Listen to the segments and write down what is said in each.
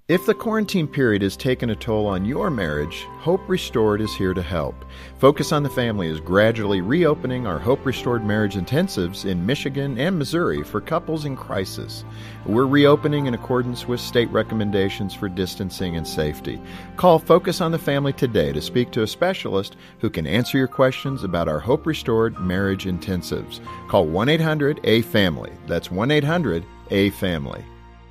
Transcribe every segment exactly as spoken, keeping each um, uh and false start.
If the quarantine period has taken a toll on your marriage, Hope Restored is here to help. Focus on the Family is gradually reopening our Hope Restored marriage intensives in Michigan and Missouri for couples in crisis. We're reopening in accordance with state recommendations for distancing and safety. Call Focus on the Family today to speak to a specialist who can answer your questions about our Hope Restored marriage intensives. Call one eight hundred A family. That's one eight hundred A family.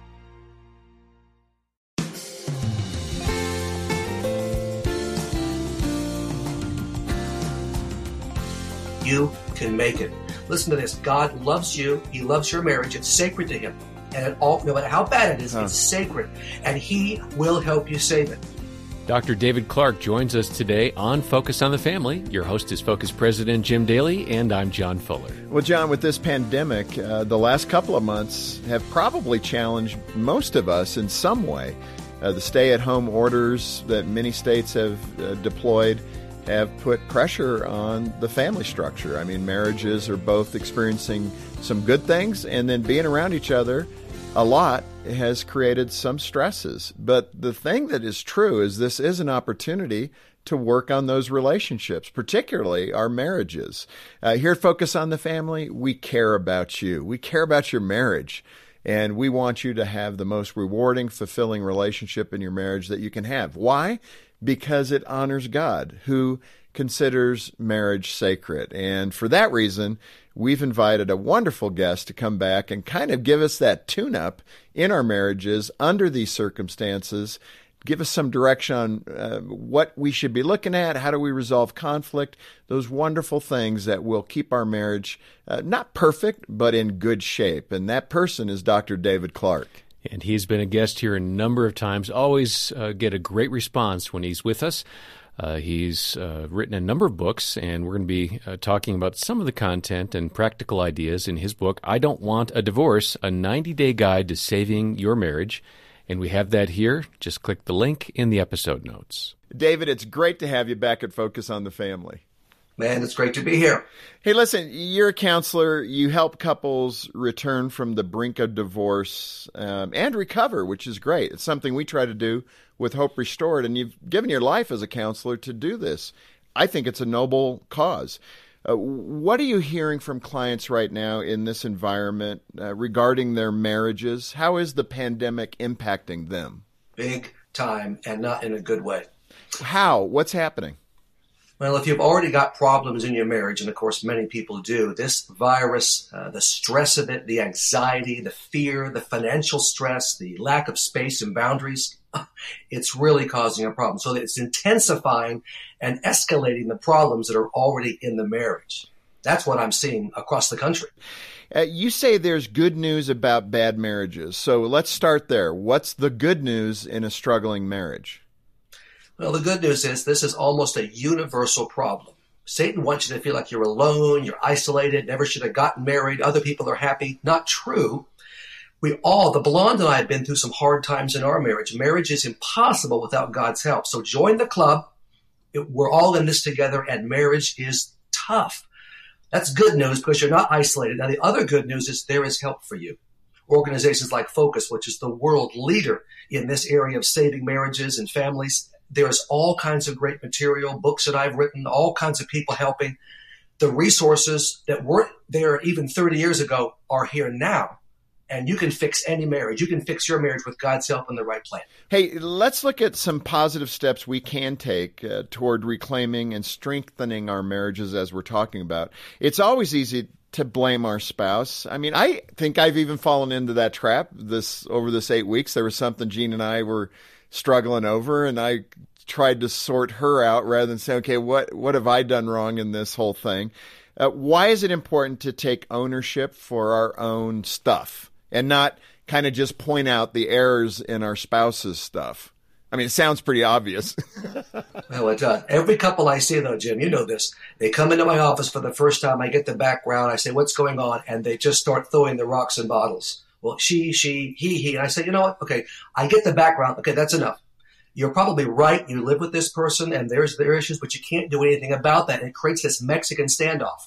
You can make it. Listen to this. God loves you. He loves your marriage. It's sacred to him. And it all, no matter how bad it is, huh. it's sacred. And he will help you save it. Doctor David Clark joins us today on Focus on the Family. Your host is Focus President Jim Daly, and I'm John Fuller. Well, John, with this pandemic, uh, the last couple of months have probably challenged most of us in some way. Uh, the stay-at-home orders that many states have uh, deployed have put pressure on the family structure. I mean, marriages are both experiencing some good things, and then being around each other a lot has created some stresses. But the thing that is true is this is an opportunity to work on those relationships, particularly our marriages. Uh, here at Focus on the Family, we care about you. We care about your marriage. And we want you to have the most rewarding, fulfilling relationship in your marriage that you can have. Why? Because it honors God, who considers marriage sacred. And for that reason, we've invited a wonderful guest to come back and kind of give us that tune-up in our marriages under these circumstances, give us some direction on uh, what we should be looking at, how do we resolve conflict, those wonderful things that will keep our marriage uh, not perfect, but in good shape. And that person is Doctor David Clark. And he's been a guest here a number of times, always uh, get a great response when he's with us. Uh, he's uh, written a number of books, and we're going to be uh, talking about some of the content and practical ideas in his book, I Don't Want a Divorce, a ninety-day guide to saving your marriage. And we have that here. Just click the link in the episode notes. David, it's great to have you back at Focus on the Family. Man, it's great to be here. Hey, listen, you're a counselor. You help couples return from the brink of divorce um, and recover, which is great. It's something we try to do with Hope Restored, and you've given your life as a counselor to do this. I think it's a noble cause. Uh, what are you hearing from clients right now in this environment uh, regarding their marriages? How is the pandemic impacting them? Big time, and not in a good way. How? What's happening? Well, if you've already got problems in your marriage, and of course many people do, this virus, uh, the stress of it, the anxiety, the fear, the financial stress, the lack of space and boundaries, it's really causing a problem. So it's intensifying and escalating the problems that are already in the marriage. That's what I'm seeing across the country. Uh, you say there's good news about bad marriages. So let's start there. What's the good news in a struggling marriage? Well, the good news is this is almost a universal problem. Satan wants you to feel like you're alone, you're isolated, never should have gotten married, other people are happy. Not true. We all, the blonde and I have been through some hard times in our marriage. Marriage is impossible without God's help. So join the club. It, we're all in this together, and marriage is tough. That's good news because you're not isolated. Now, the other good news is there is help for you. Organizations like Focus, which is the world leader in this area of saving marriages and families, there's all kinds of great material, books that I've written, all kinds of people helping. The resources that weren't there even thirty years ago are here now. And you can fix any marriage. You can fix your marriage with God's help and the right plan. Hey, let's look at some positive steps we can take uh, toward reclaiming and strengthening our marriages as we're talking about. It's always easy to blame our spouse. I mean, I think I've even fallen into that trap this over this eight weeks. There was something Jean and I were struggling over, and I tried to sort her out rather than say, okay, what, what have I done wrong in this whole thing? Uh, why is it important to take ownership for our own stuff and not kind of just point out the errors in our spouse's stuff? I mean, it sounds pretty obvious. Well, it does. Every couple I see, though, Jim, you know this. They come into my office for the first time. I get the background. I say, what's going on? And they just start throwing the rocks and bottles. Well, she, she, he, he. And I say, you know what? Okay, I get the background. Okay, that's enough. You're probably right. You live with this person and there's their issues, but you can't do anything about that. And it creates this Mexican standoff.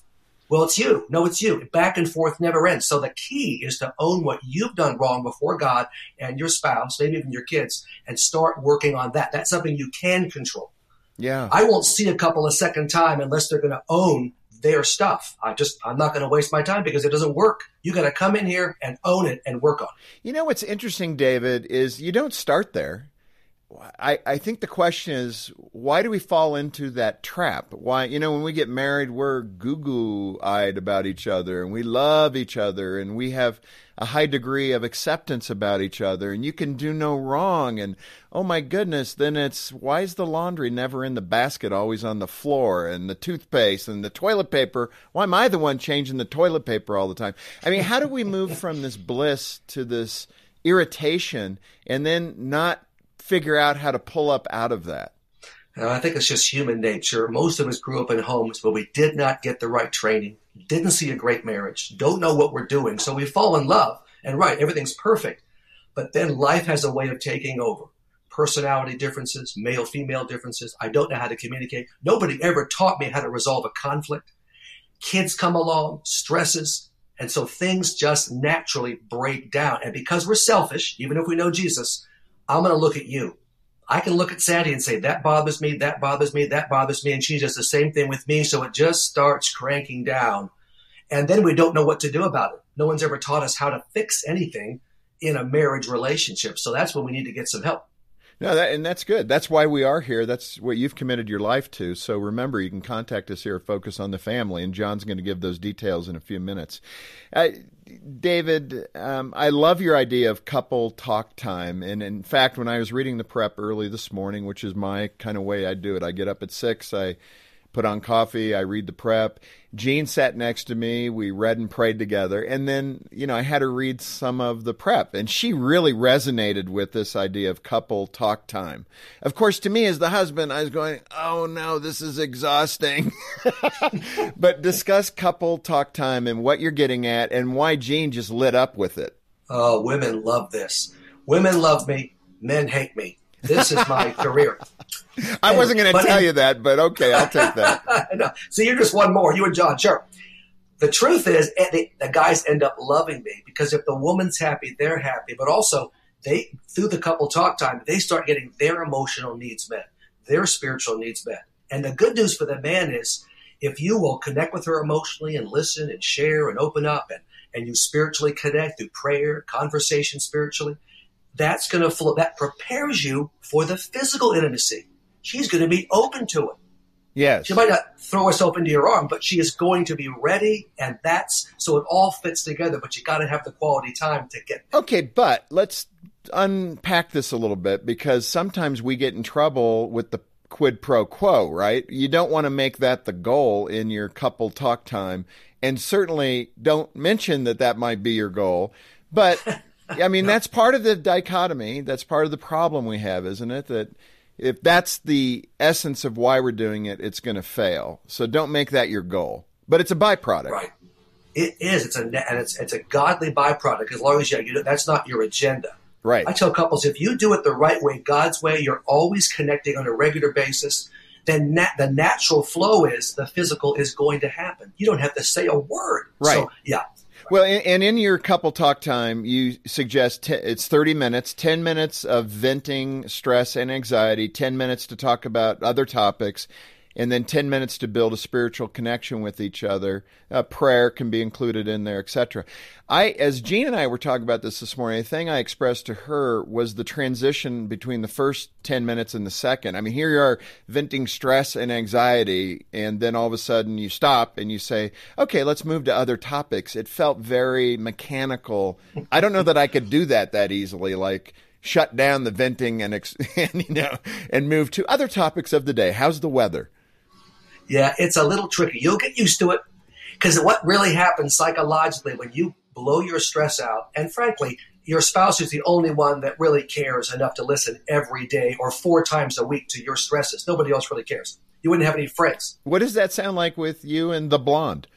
Well, it's you. No, it's you. Back and forth never ends. So the key is to own what you've done wrong before God and your spouse, maybe even your kids, and start working on that. That's something you can control. Yeah. I won't see a couple a second time unless they're going to own their stuff. I just, I'm not going to waste my time because it doesn't work. You got to come in here and own it and work on it. You know, what's interesting, David, is you don't start there. I, I think the question is, why do we fall into that trap? Why, you know, when we get married, we're goo-goo-eyed about each other and we love each other and we have a high degree of acceptance about each other and you can do no wrong. And, oh my goodness, then it's, why is the laundry never in the basket, always on the floor, and the toothpaste and the toilet paper? Why am I the one changing the toilet paper all the time? I mean, how do we move from this bliss to this irritation and then not figure out how to pull up out of that? Uh, I think it's just human nature. Most of us grew up in homes where we did not get the right training, didn't see a great marriage, don't know what we're doing. So we fall in love and right, everything's perfect. But then life has a way of taking over. Personality differences, male-female differences. I don't know how to communicate. Nobody ever taught me how to resolve a conflict. Kids come along, stresses. And so things just naturally break down. And because we're selfish, even if we know Jesus, I'm going to look at you. I can look at Sandy and say, that bothers me, that bothers me, that bothers me. And she does the same thing with me. So it just starts cranking down. And then we don't know what to do about it. No one's ever taught us how to fix anything in a marriage relationship. So that's when we need to get some help. No, that, and that's good. That's why we are here. That's what you've committed your life to. So remember, you can contact us here at Focus on the Family, and John's going to give those details in a few minutes. Uh, David, um, I love your idea of couple talk time. And in fact, when I was reading the prep early this morning, which is my kind of way I do it, I get up at six, I put on coffee, I read the prep. Jean sat next to me. We read and prayed together. And then, you know, I had her read some of the prep. And she really resonated with this idea of couple talk time. Of course, to me as the husband, I was going, oh, no, this is exhausting. But discuss couple talk time and what you're getting at and why Jean just lit up with it. Oh, women love this. Women love me. Men hate me. This is my career. I and, wasn't going to tell in, you that, but okay, I'll take that. No. So you're just one more, you and John, sure. The truth is, the, the guys end up loving me because if the woman's happy, they're happy. But also, they through the couple talk time, they start getting their emotional needs met, their spiritual needs met. And the good news for the man is, if you will connect with her emotionally and listen and share and open up and, and you spiritually connect through prayer, conversation spiritually, that's going to flow. That prepares you for the physical intimacy. She's going to be open to it. Yes. She might not throw herself into your arm, but she is going to be ready. And that's so it all fits together. But you got to have the quality time to get there. Okay, but let's unpack this a little bit because sometimes we get in trouble with the quid pro quo, right? You don't want to make that the goal in your couple talk time. And certainly don't mention that that might be your goal. But I mean, no. That's part of the dichotomy. That's part of the problem we have, isn't it? That if that's the essence of why we're doing it, it's going to fail. So don't make that your goal. But it's a byproduct. Right. It is. It's a and it's it's a godly byproduct as long as you, you that's not your agenda. Right. I tell couples if you do it the right way, God's way, you're always connecting on a regular basis. Then nat- the natural flow is the physical is going to happen. You don't have to say a word. Right. So, yeah. Well, and in your couple talk time, you suggest t- it's thirty minutes, ten minutes of venting stress and anxiety, ten minutes to talk about other topics, and then ten minutes to build a spiritual connection with each other. Uh, prayer can be included in there, et cetera. I, as Jean and I were talking about this this morning, the thing I expressed to her was the transition between the first ten minutes and the second. I mean, here you are venting stress and anxiety, and then all of a sudden you stop and you say, okay, let's move to other topics. It felt very mechanical. I don't know that I could do that that easily, like shut down the venting and, and you know, and move to other topics of the day. How's the weather? Yeah, it's a little tricky. You'll get used to it because what really happens psychologically when you blow your stress out, and frankly, your spouse is the only one that really cares enough to listen every day or four times a week to your stresses. Nobody else really cares. You wouldn't have any friends. What does that sound like with you and the blonde?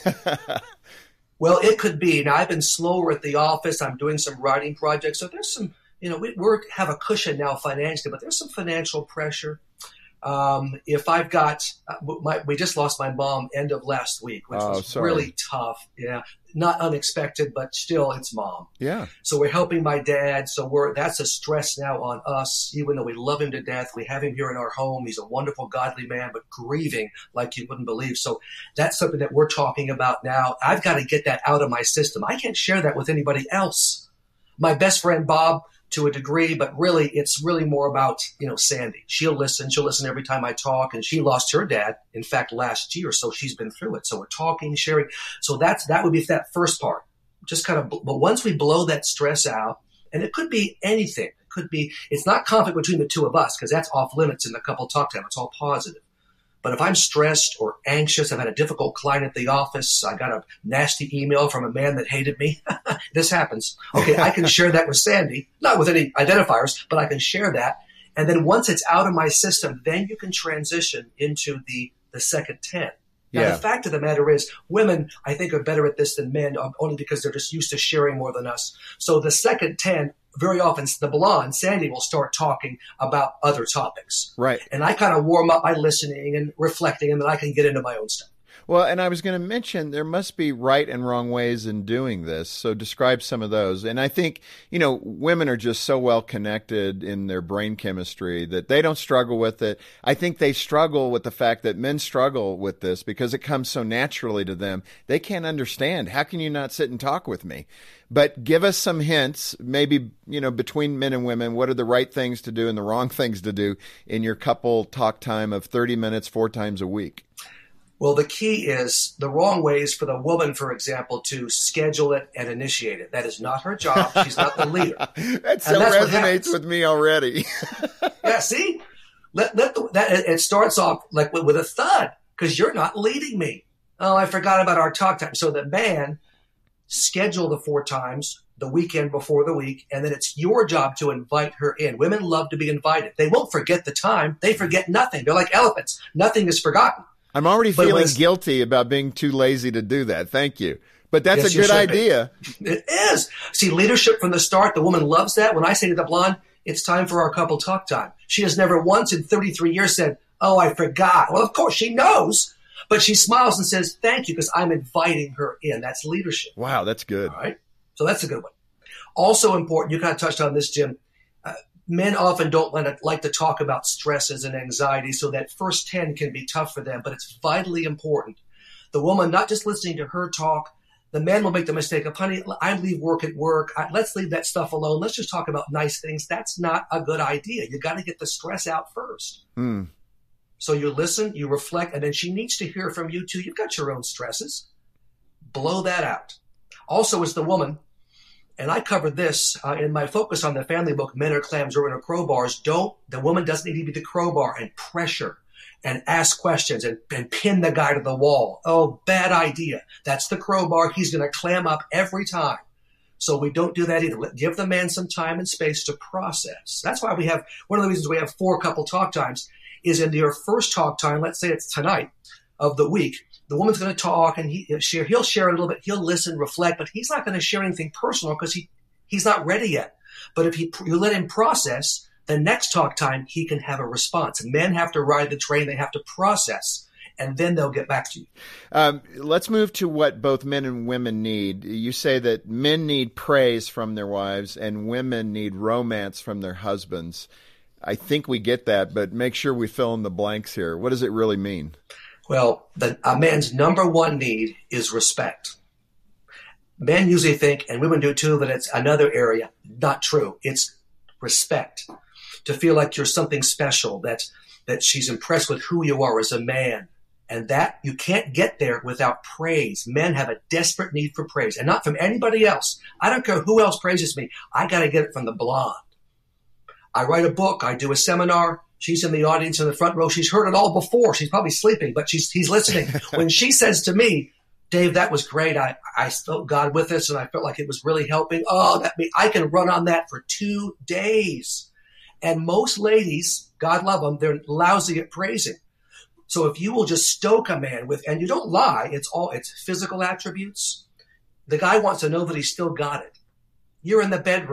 Well, it could be. Now, I've been slower at the office. I'm doing some writing projects. So there's some, you know, we we're, have a cushion now financially, but there's some financial pressure. Um, if I've got, uh, my, we just lost my mom end of last week, which oh, was sorry. really tough. Yeah. Not unexpected, but still it's mom. Yeah. So we're helping my dad. So we're, that's a stress now on us, even though we love him to death. We have him here in our home. He's a wonderful, godly man, but grieving like you wouldn't believe. So that's something that we're talking about now. I've got to get that out of my system. I can't share that with anybody else. My best friend, Bob, to a degree, but really it's really more about, you know, Sandy. She'll listen. She'll listen every time I talk, and she lost her dad, in fact, last year. So she's been through it. So we're talking, sharing. So that's, that would be that first part. Just kind of, but once we blow that stress out, and it could be anything. It could be, it's not conflict between the two of us because that's off limits in the couple talk time. It's all positive. But if I'm stressed or anxious, I've had a difficult client at the office, I got a nasty email from a man that hated me. This happens. Okay, I can share that with Sandy, not with any identifiers, but I can share that. And then once it's out of my system, then you can transition into the, the second ten. Now, Yeah. the fact of the matter is, women, I think, are better at this than men, um, only because they're just used to sharing more than us. So the second ten, very often, the blonde, Sandy, will start talking about other topics. Right. And I kind of warm up by listening and reflecting, and then I can get into my own stuff. Well, and I was going to mention there must be right and wrong ways in doing this. So describe some of those. And I think, you know, women are just so well connected in their brain chemistry that they don't struggle with it. I think they struggle with the fact that men struggle with this because it comes so naturally to them. They can't understand. How can you not sit and talk with me? But give us some hints, maybe, you know, between men and women, what are the right things to do and the wrong things to do in your couple talk time of thirty minutes, four times a week? Well, the key is the wrong way is for the woman, for example, to schedule it and initiate it. That is not her job. She's not the leader. That so resonates with me already. Yeah, see? Let, let the, that, it starts off like with, with a thud because you're not leading me. Oh, I forgot about our talk time. So the man schedule the four times the weekend before the week, and then it's your job to invite her in. Women love to be invited. They won't forget the time. They forget nothing. They're like elephants. Nothing is forgotten. I'm already But feeling was, guilty about being too lazy to do that. Thank you. But that's yes, a good idea. Be. It is. See, leadership from the start, the woman loves that. When I say to the blonde, it's time for our couple talk time. She has never once in thirty-three years said, oh, I forgot. Well, of course, she knows. But she smiles and says, thank you, because I'm inviting her in. That's leadership. Wow, that's good. All right. So that's a good one. Also important, you kind of touched on this, Jim. Uh, men often don't want to, like to talk about stresses and anxiety, so that first ten can be tough for them, but it's vitally important. The woman not just listening to her talk, the man will make the mistake of, honey, I leave work at work. I, let's leave that stuff alone. Let's just talk about nice things. That's not a good idea. You got to get the stress out first. Mm. So you listen, you reflect, and then she needs to hear from you too. You've got your own stresses. Blow that out. Also, as the woman, and I covered this uh, in my focus on the family book, Men Are Clams, Women Are Crowbars. Don't, the woman doesn't need to be the crowbar and pressure and ask questions and, and pin the guy to the wall. Oh, bad idea. That's the crowbar. He's going to clam up every time. So we don't do that either. Let, give the man some time and space to process. That's why we have, one of the reasons we have four couple talk times is in your first talk time, let's say it's tonight of the week, the woman's going to talk and he, he'll share, he'll share a little bit, he'll listen, reflect, but he's not going to share anything personal because he, he's not ready yet. But if he, you let him process, the next talk time, he can have a response. Men have to ride the train. They have to process, and then they'll get back to you. Um, let's move to what both men and women need. You say that men need praise from their wives and women need romance from their husbands. I think we get that, but make sure we fill in the blanks here. What does it really mean? Well, the, a man's number one need is respect. Men usually think, and women do too, that it's another area. Not true. It's respect. To feel like you're something special, that, that she's impressed with who you are as a man. And that you can't get there without praise. Men have a desperate need for praise, and not from anybody else. I don't care who else praises me. I got to get it from the blonde. I write a book. I do a seminar. She's in the audience in the front row. She's heard it all before. She's probably sleeping, but she's he's listening. When she says to me, Dave, that was great. I, I felt God with us, and I felt like it was really helping. Oh, that I can run on that for two days. And most ladies, God love them, they're lousy at praising. So if you will just stoke a man with, and you don't lie, it's all, it's physical attributes. The guy wants to know that he's still got it. You're in the bedroom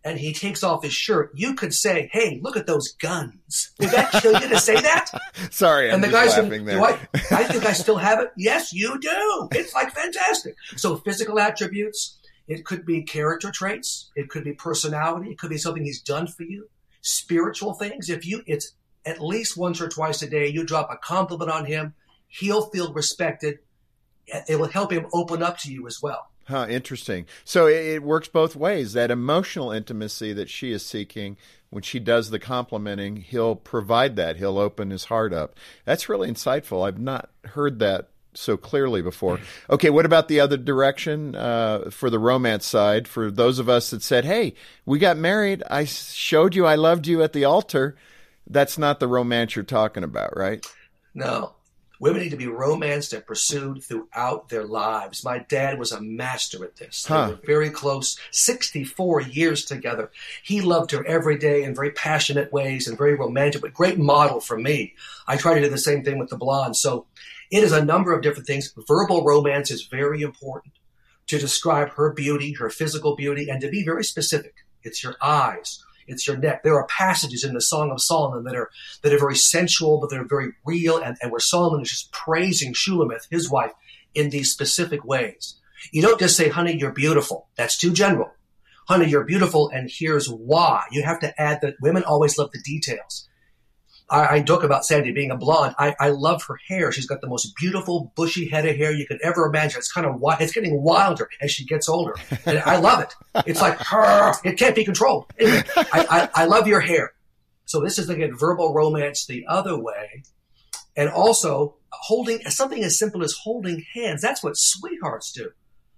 and he takes off his shirt, you could say, hey, look at those guns. Would that kill you to say that? Sorry, I'm and the just guy's laughing saying, there. do I, I think I still have it. Yes, you do. It's like fantastic. So physical attributes, it could be character traits. It could be personality. It could be something he's done for you. Spiritual things. If you, it's at least once or twice a day, you drop a compliment on him, he'll feel respected. It will help him open up to you as well. Huh, interesting. So it, it works both ways. That emotional intimacy that she is seeking, when she does the complimenting, he'll provide that. He'll open his heart up. That's really insightful. I've not heard that so clearly before. Okay, what about the other direction uh, for the romance side? For those of us that said, hey, we got married. I showed you I loved you at the altar. That's not the romance you're talking about, right? No. Women need to be romanced and pursued throughout their lives. My dad was a master at this. They Huh. were very close, sixty-four years together. He loved her every day in very passionate ways and very romantic, but great model for me. I try to do the same thing with the blonde. So it is a number of different things. Verbal romance is very important to describe her beauty, her physical beauty, and to be very specific. It's your eyes. It's your neck. There are passages in the Song of Solomon that are that are very sensual, but they're very real, and, and where Solomon is just praising Shulamith, his wife, in these specific ways. You don't just say, honey, you're beautiful. That's too general. Honey, you're beautiful, and here's why. You have to add that women always love the details. I, I joke about Sandy being a blonde. I, I love her hair. She's got the most beautiful, bushy head of hair you could ever imagine. It's kind of wild. It's getting wilder as she gets older. And I love it. It's like her. It can't be controlled. Anyway, I, I, I love your hair. So this is, again, verbal romance the other way. And also holding something as simple as holding hands. That's what sweethearts do.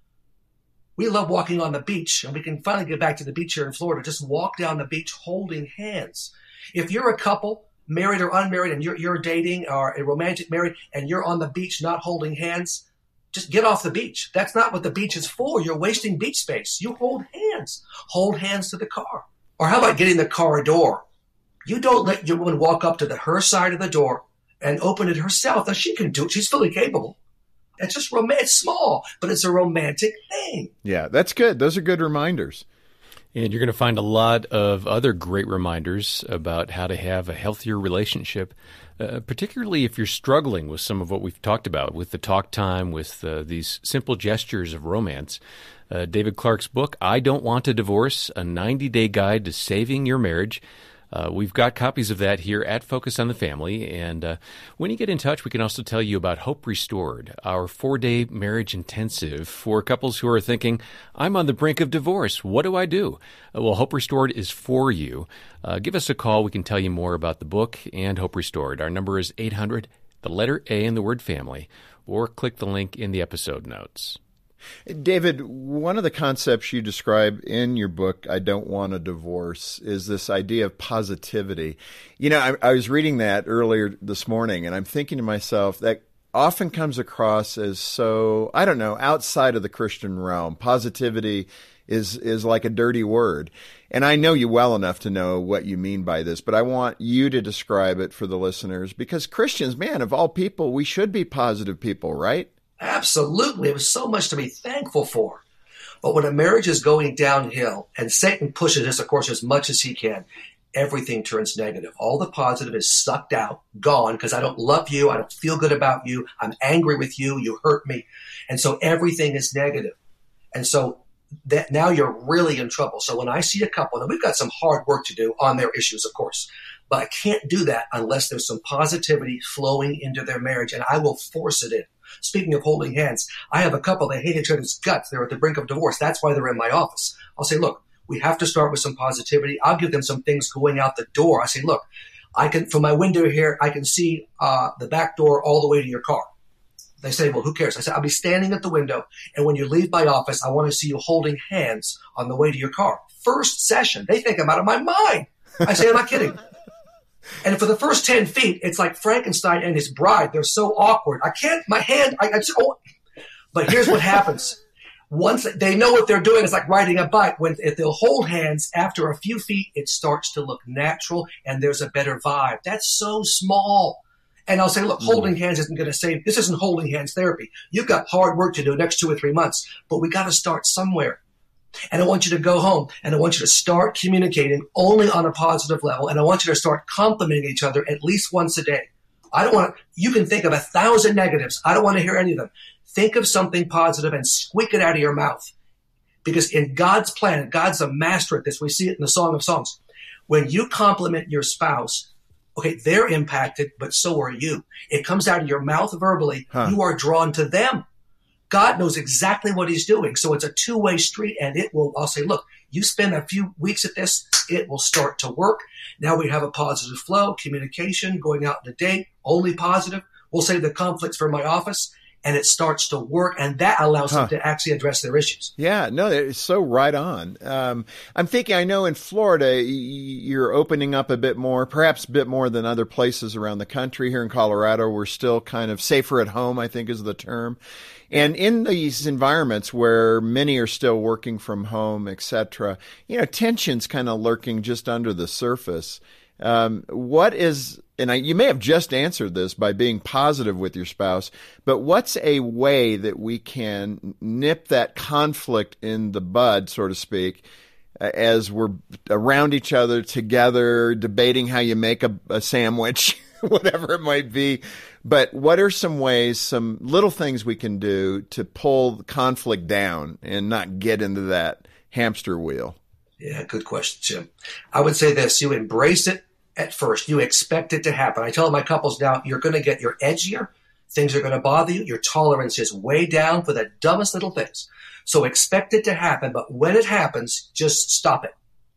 We love walking on the beach, and we can finally get back to the beach here in Florida. Just walk down the beach holding hands. If you're a couple, married or unmarried, and you're, you're dating or a romantic married, and you're on the beach not holding hands, just get off the beach. That's not what the beach is for. You're wasting beach space. You hold hands. Hold hands to the car. Or how about getting the car door? You don't let your woman walk up to the her side of the door and open it herself. Now, she can do it. She's fully capable. It's just romantic. It's small, but it's a romantic thing. Yeah, that's good. Those are good reminders. And you're going to find a lot of other great reminders about how to have a healthier relationship, uh, particularly if you're struggling with some of what we've talked about, with the talk time, with uh, these simple gestures of romance. Uh, David Clark's book, I Don't Want a Divorce, a ninety-day guide to saving your marriage. Uh, we've got copies of that here at Focus on the Family. And uh, when you get in touch, we can also tell you about Hope Restored, our four-day marriage intensive for couples who are thinking, I'm on the brink of divorce. What do I do? Uh, well, Hope Restored is for you. Uh, give us a call. We can tell you more about the book and Hope Restored. Our number is eight hundred, the letter A in the word family, or click the link in the episode notes. David, one of the concepts you describe in your book, I Don't Want a Divorce, is this idea of positivity. You know, I, I was reading that earlier this morning, and I'm thinking to myself that often comes across as so, I don't know, outside of the Christian realm. Positivity is is like a dirty word. And I know you well enough to know what you mean by this, but I want you to describe it for the listeners, because Christians, man, of all people, we should be positive people, right? Absolutely. It was so much to be thankful for. But when a marriage is going downhill, and Satan pushes us, of course, as much as he can, everything turns negative. All the positive is sucked out, gone, because I don't love you. I don't feel good about you. I'm angry with you. You hurt me. And so everything is negative. And so that now you're really in trouble. So when I see a couple, and we've got some hard work to do on their issues, of course, but I can't do that unless there's some positivity flowing into their marriage, and I will force it in. Speaking of holding hands, I have a couple that hate each other's guts. They're at the brink of divorce. That's why they're in my office. I'll say, look, we have to start with some positivity. I'll give them some things going out the door. I say, look, I can, from my window here, I can see uh, the back door all the way to your car. They say, well, who cares? I said, I'll be standing at the window, and when you leave my office, I want to see you holding hands on the way to your car. First session, they think I'm out of my mind. I say, I'm not kidding. And for the first ten feet, it's like Frankenstein and his bride. They're so awkward. I can't, my hand, I, I just, oh. But here's what happens. Once they know what they're doing, it's like riding a bike. When if they'll hold hands, after a few feet, it starts to look natural, and there's a better vibe. That's so small. And I'll say, look, holding hands isn't going to save. This isn't holding hands therapy. You've got hard work to do next two or three months, but we got to start somewhere. And I want you to go home and I want you to start communicating only on a positive level. And I want you to start complimenting each other at least once a day. I don't want to, you can think of a thousand negatives. I don't want to hear any of them. Think of something positive and squeak it out of your mouth. Because in God's plan, God's a master at this. We see it in the Song of Songs. When you compliment your spouse, okay, they're impacted, but so are you. It comes out of your mouth verbally. Huh. You are drawn to them. God knows exactly what he's doing. So it's a two-way street, and it will, I'll say, look, you spend a few weeks at this, it will start to work. Now we have a positive flow, communication, going out on a date, only positive. We'll say the conflicts for my office, and it starts to work, and that allows huh. them to actually address their issues. Yeah, no, it's so right on. Um, I'm thinking, I know in Florida, you're opening up a bit more, perhaps a bit more than other places around the country. Here in Colorado, we're still kind of safer at home, I think is the term. And in these environments where many are still working from home, et cetera, you know, tension's kind of lurking just under the surface. Um, what is, and I, you may have just answered this by being positive with your spouse, but what's a way that we can nip that conflict in the bud, so to speak, as we're around each other together, debating how you make a, a sandwich, whatever it might be. But what are some ways, some little things we can do to pull conflict down and not get into that hamster wheel? Yeah, good question, Jim. I would say this, you embrace it at first. You expect it to happen. I tell my couples now, you're going to get, you're edgier. Things are going to bother you. Your tolerance is way down for the dumbest little things. So expect it to happen. But when it happens, just stop it.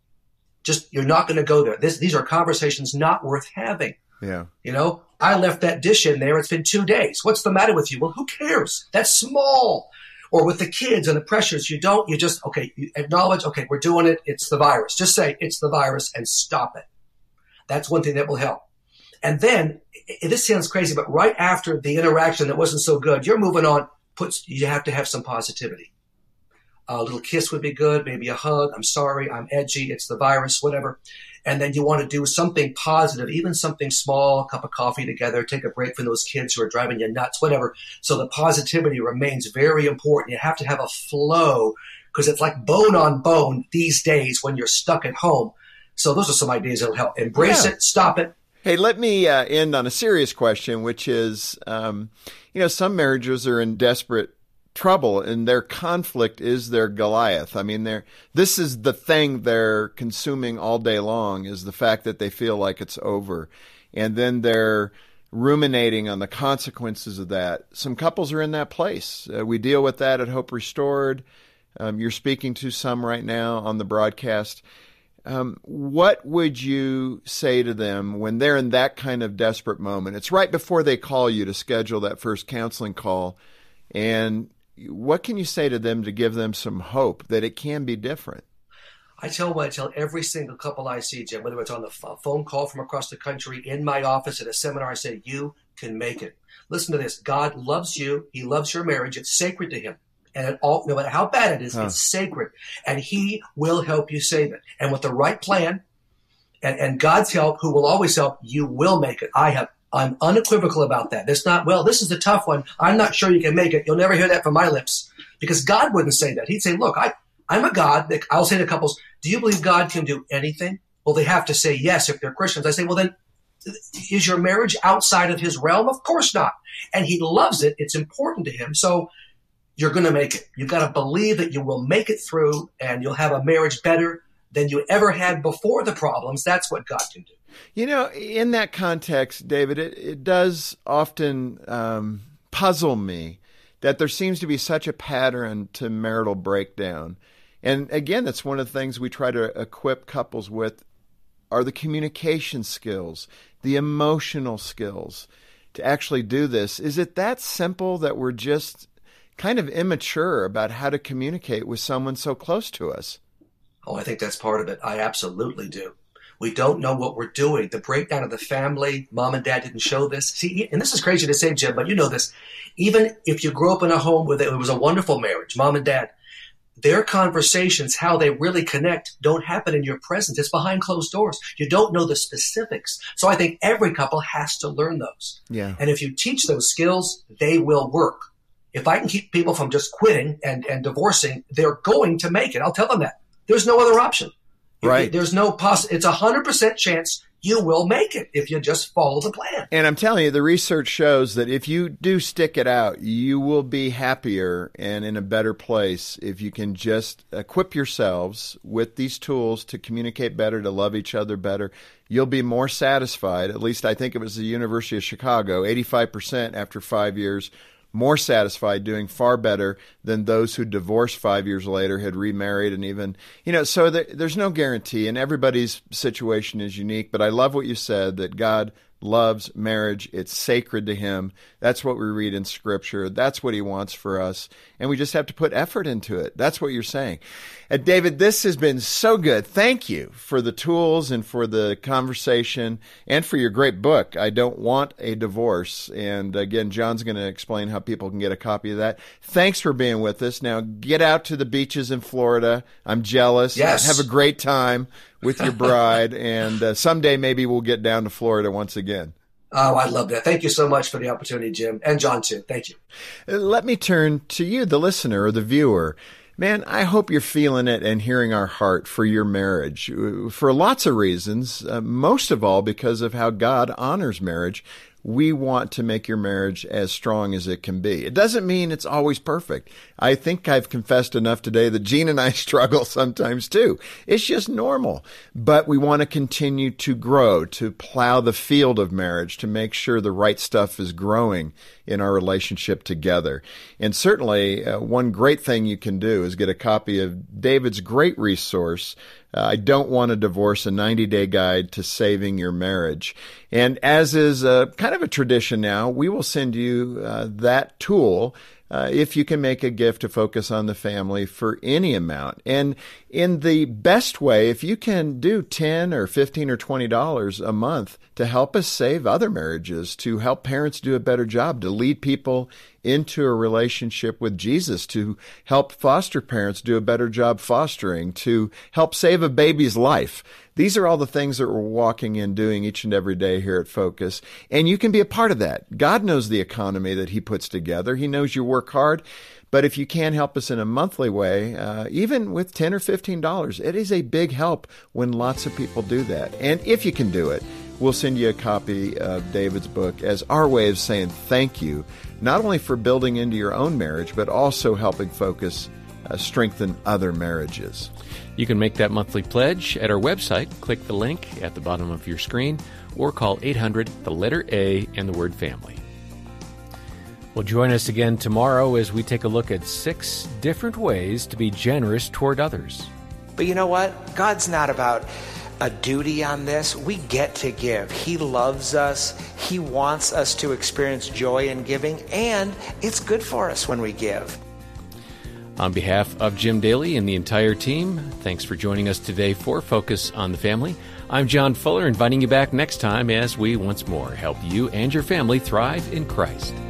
Just, you're not going to go there. This, these are conversations not worth having. Yeah. You know, I left that dish in there. It's been two days. What's the matter with you? Well, who cares? That's small. Or with the kids and the pressures, you don't, you just, okay, you acknowledge, okay, we're doing it. It's the virus. Just say it's the virus and stop it. That's one thing that will help. And then, it, this sounds crazy, but right after the interaction that wasn't so good, you're moving on, puts, you have to have some positivity. A little kiss would be good, maybe a hug. I'm sorry, I'm edgy, it's the virus, whatever. And then you want to do something positive, even something small, a cup of coffee together, take a break from those kids who are driving you nuts, whatever. So the positivity remains very important. You have to have a flow because it's like bone on bone these days when you're stuck at home. So those are some ideas that will help. Embrace yeah. it, stop it. Hey, let me uh, end on a serious question, which is, um, you know, some marriages are in desperate trouble and their conflict is their Goliath. I mean, they're, this is the thing they're consuming all day long is the fact that they feel like it's over. And then they're ruminating on the consequences of that. Some couples are in that place. Uh, we deal with that at Hope Restored. Um, you're speaking to some right now on the broadcast. Um, what would you say to them when they're in that kind of desperate moment? It's right before they call you to schedule that first counseling call. And what can you say to them to give them some hope that it can be different? I tell what I tell every single couple I see, Jim, whether it's on the phone call from across the country, in my office, at a seminar, I say, you can make it. Listen to this. God loves you. He loves your marriage. It's sacred to him. And it all, no matter how bad it is, huh. it's sacred. And he will help you save it. And with the right plan and, and God's help, who will always help, you will make it. I have I'm unequivocal about that. It's not, well, this is the tough one. I'm not sure you can make it. You'll never hear that from my lips because God wouldn't say that. He'd say, look, I, I'm a God. That I'll say to couples, do you believe God can do anything? Well, they have to say yes if they're Christians. I say, well, then is your marriage outside of his realm? Of course not. And he loves it. It's important to him. So you're going to make it. You've got to believe that you will make it through and you'll have a marriage better than you ever had before the problems. That's what God can do. You know, in that context, David, it, it does often um, puzzle me that there seems to be such a pattern to marital breakdown. And again, that's one of the things we try to equip couples with are the communication skills, the emotional skills to actually do this. Is it that simple that we're just kind of immature about how to communicate with someone so close to us? Oh, I think that's part of it. I absolutely do. We don't know what we're doing. The breakdown of the family, mom and dad didn't show this. See, and this is crazy to say, Jim, but you know this. Even if you grew up in a home where it was a wonderful marriage, mom and dad, their conversations, how they really connect, don't happen in your presence. It's behind closed doors. You don't know the specifics. So I think every couple has to learn those. Yeah. And if you teach those skills, they will work. if I can keep people from just quitting and, and divorcing, they're going to make it. I'll tell them that. There's no other option. Right. There's no poss. It's a hundred percent chance you will make it if you just follow the plan. And I'm telling you, the research shows that if you do stick it out, you will be happier and in a better place if you can just equip yourselves with these tools to communicate better, to love each other better. You'll be more satisfied. At least I think it was the University of Chicago, eighty-five percent after five years, more satisfied, doing far better than those who divorced five years later, had remarried, and even, you know, so there, there's no guarantee, and everybody's situation is unique. But I love what you said, that God loves marriage. It's sacred to him. That's what we read in Scripture. That's what he wants for us. And we just have to put effort into it. That's what you're saying. And David, this has been so good. Thank you for the tools and for the conversation and for your great book, I Don't Want a Divorce. And again, John's going to explain how people can get a copy of that. Thanks for being with us. Now get out to the beaches in Florida. I'm jealous. Yes. Have a great time with your bride. And uh, someday maybe we'll get down to Florida once again. Oh, I love that. Thank you so much for the opportunity, Jim, and John too. Thank you. Let me turn to you, the listener or the viewer. Man, I hope you're feeling it and hearing our heart for your marriage for lots of reasons, uh, most of all because of how God honors marriage. We want to make your marriage as strong as it can be. It doesn't mean it's always perfect. I think I've confessed enough today that Gene and I struggle sometimes too. It's just normal. But we want to continue to grow, to plow the field of marriage, to make sure the right stuff is growing in our relationship together. And certainly, uh, one great thing you can do is get a copy of David's great resource, uh, I Don't Want a Divorce, a ninety-day guide to saving your marriage. And as is uh, kind of a tradition now, we will send you uh, that tool Uh, if you can make a gift to Focus on the Family for any amount. And in the best way, if you can do ten or fifteen or twenty dollars a month to help us save other marriages, to help parents do a better job, to lead people into a relationship with Jesus, to help foster parents do a better job fostering, to help save a baby's life. These are all the things that we're walking in doing each and every day here at Focus. And you can be a part of that. God knows the economy that he puts together. He knows you work hard. But if you can help us in a monthly way, uh, even with ten or fifteen dollars, it is a big help when lots of people do that. And if you can do it, we'll send you a copy of David's book as our way of saying thank you, not only for building into your own marriage, but also helping Focus uh, strengthen other marriages. You can make that monthly pledge at our website. Click the link at the bottom of your screen or call eight hundred, the letter A, and the word family. Well, join us again tomorrow as we take a look at six different ways to be generous toward others. But you know what? God's not about a duty on this. We get to give. He loves us. He wants us to experience joy in giving, and it's good for us when we give. On behalf of Jim Daly and the entire team, thanks for joining us today for Focus on the Family. I'm John Fuller, inviting you back next time as we once more help you and your family thrive in Christ.